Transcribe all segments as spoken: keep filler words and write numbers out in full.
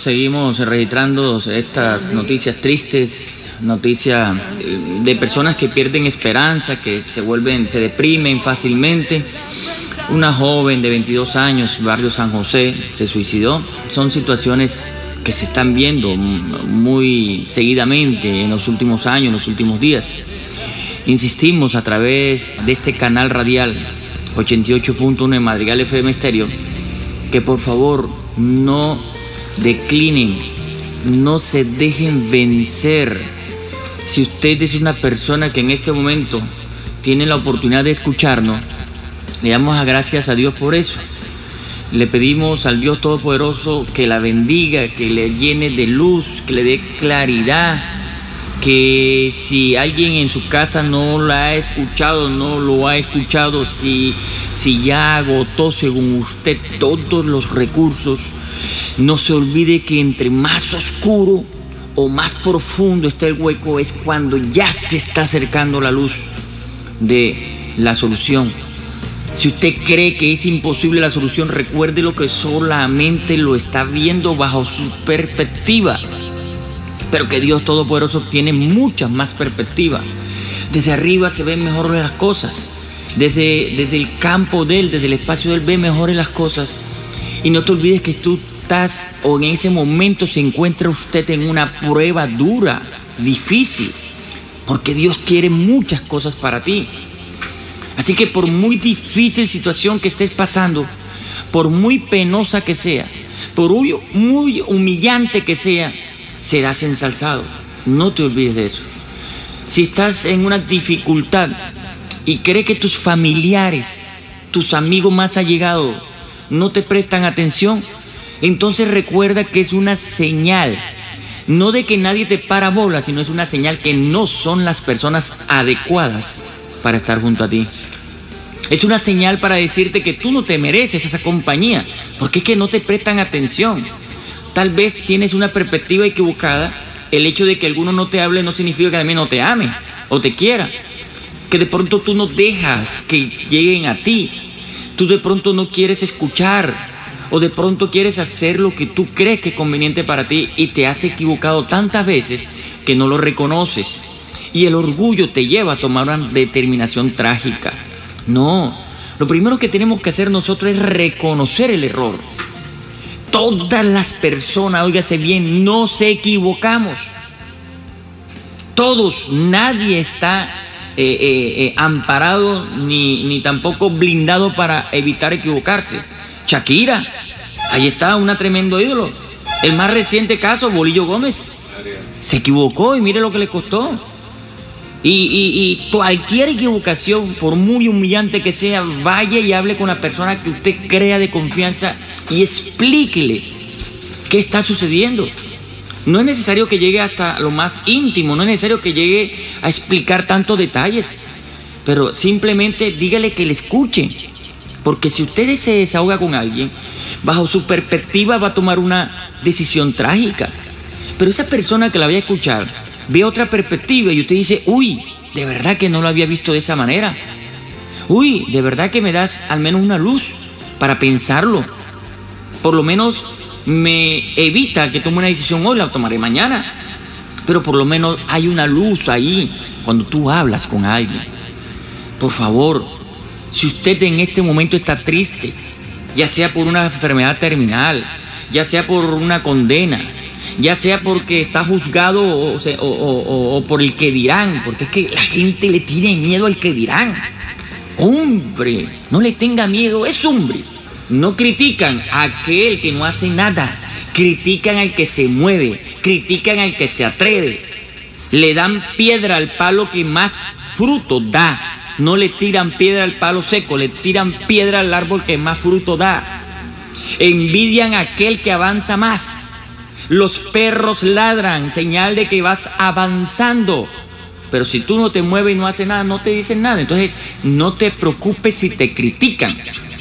Seguimos registrando estas noticias tristes, noticias de personas que pierden esperanza, que se vuelven, se deprimen fácilmente. Una joven de veintidós años, barrio San José, se suicidó. Son situaciones que se están viendo muy seguidamente en los últimos años, en los últimos días. Insistimos a través de este canal radial ochenta y ocho punto uno de Madrigal F M Estéreo que por favor no declinen, no se dejen vencer. Si usted es una persona que en este momento tiene la oportunidad de escucharnos, le damos las gracias a Dios por eso. Le pedimos al Dios Todopoderoso que la bendiga, que le llene de luz, que le dé claridad, que si alguien en su casa no la ha escuchado, no lo ha escuchado, si, si ya agotó según usted todos los recursos, no se olvide que entre más oscuro o más profundo está el hueco es cuando ya se está acercando la luz de la solución. Si usted cree que es imposible la solución, recuerde lo que solamente lo está viendo bajo su perspectiva, pero que Dios Todopoderoso tiene muchas más perspectivas. Desde arriba se ven mejor las cosas, desde, desde el campo de Él, desde el espacio de Él ve mejores las cosas. Y no te olvides que tú estás, o en ese momento se encuentra usted en una prueba dura, difícil, porque Dios quiere muchas cosas para ti. Así que por muy difícil situación que estés pasando, por muy penosa que sea, por muy, muy humillante que sea, serás ensalzado. No te olvides de eso. Si estás en una dificultad y crees que tus familiares, tus amigos más allegados no te prestan atención, entonces recuerda que es una señal, no de que nadie te para bola, sino es una señal que no son las personas adecuadas para estar junto a ti. Es una señal para decirte que tú no te mereces esa compañía, porque es que no te prestan atención. Tal vez tienes una perspectiva equivocada. El hecho de que alguno no te hable no significa que también no te ame o te quiera. Que de pronto tú no dejas que lleguen a ti. Tú de pronto no quieres escuchar, o de pronto quieres hacer lo que tú crees que es conveniente para ti y te has equivocado tantas veces que no lo reconoces. Y el orgullo te lleva a tomar una determinación trágica. No, lo primero que tenemos que hacer nosotros es reconocer el error. Todas las personas, óigase bien, nos equivocamos. Todos, nadie está eh, eh, eh, amparado ni, ni tampoco blindado para evitar equivocarse. Shakira, ahí está, una tremendo ídolo. El más reciente caso, Bolillo Gómez, se equivocó y mire lo que le costó. Y, y, y cualquier equivocación, por muy humillante que sea, vaya y hable con la persona que usted crea de confianza y explíquele qué está sucediendo. No es necesario que llegue hasta lo más íntimo, no es necesario que llegue a explicar tantos detalles, pero simplemente dígale que le escuche. Porque si usted se desahoga con alguien, bajo su perspectiva va a tomar una decisión trágica. Pero esa persona que la vaya a escuchar ve otra perspectiva y usted dice, uy, de verdad que no lo había visto de esa manera. Uy, de verdad que me das al menos una luz para pensarlo. Por lo menos me evita que tome una decisión hoy, la tomaré mañana. Pero por lo menos hay una luz ahí cuando tú hablas con alguien. Por favor, si usted en este momento está triste, ya sea por una enfermedad terminal, ya sea por una condena, ya sea porque está juzgado o, o, o, o por el que dirán, porque es que la gente le tiene miedo al que dirán. Hombre, no le tenga miedo, es hombre. No critican a aquel que no hace nada, critican al que se mueve, critican al que se atreve. Le dan piedra al palo que más fruto da. No le tiran piedra al palo seco, le tiran piedra al árbol que más fruto da. Envidian a aquel que avanza más. Los perros ladran, señal de que vas avanzando. Pero si tú no te mueves y no haces nada, no te dicen nada. Entonces, no te preocupes si te critican.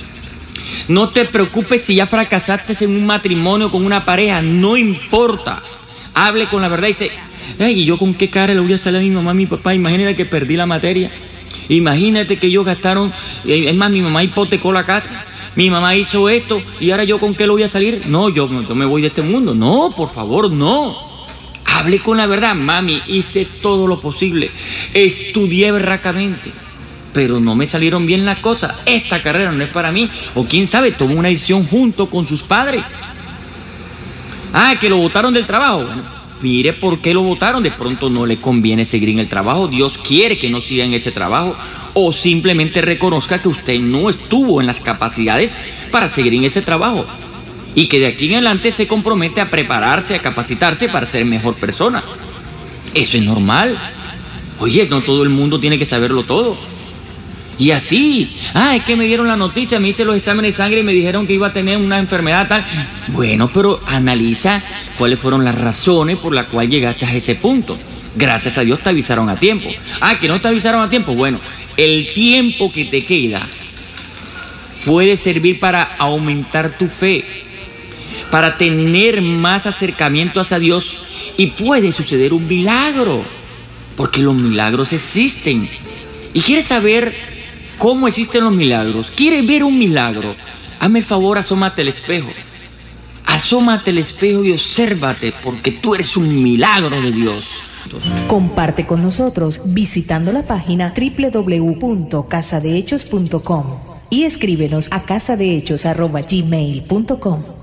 No te preocupes si ya fracasaste en un matrimonio con una pareja. No importa. Hable con la verdad y dice, ay, ¿y yo con qué cara le voy a salir a mi mamá, a mi papá? Imagínate que perdí la materia. Imagínate que ellos gastaron, es más, mi mamá hipotecó la casa. Mi mamá hizo esto y ahora yo con qué lo voy a salir. No, yo, yo me voy de este mundo. No, por favor, no. Hable con la verdad. Mami, hice todo lo posible. Estudié berracamente, pero no me salieron bien las cosas. Esta carrera no es para mí. O quién sabe, tomó una decisión junto con sus padres. Ah, que lo botaron del trabajo. Bueno, mire por qué lo botaron. De pronto no le conviene seguir en el trabajo. Dios quiere que no siga en ese trabajo. O simplemente reconozca que usted no estuvo en las capacidades para seguir en ese trabajo. Y que de aquí en adelante se compromete a prepararse, a capacitarse para ser mejor persona. Eso es normal. Oye, no todo el mundo tiene que saberlo todo. Y así, ah, es que me dieron la noticia, me hice los exámenes de sangre y me dijeron que iba a tener una enfermedad tal. Bueno, pero analiza cuáles fueron las razones por las cuales llegaste a ese punto. Gracias a Dios te avisaron a tiempo. Ah, que no te avisaron a tiempo. Bueno, el tiempo que te queda puede servir para aumentar tu fe, para tener más acercamiento hacia Dios, y puede suceder un milagro, porque los milagros existen. ¿Y quieres saber cómo existen los milagros? ¿Quieres ver un milagro? Hazme el favor, asómate al espejo. Asómate al espejo y obsérvate, porque tú eres un milagro de Dios. Comparte con nosotros visitando la página doble u doble u doble u punto casa de hechos punto com y escríbenos a casadehechos arroba gmail punto com.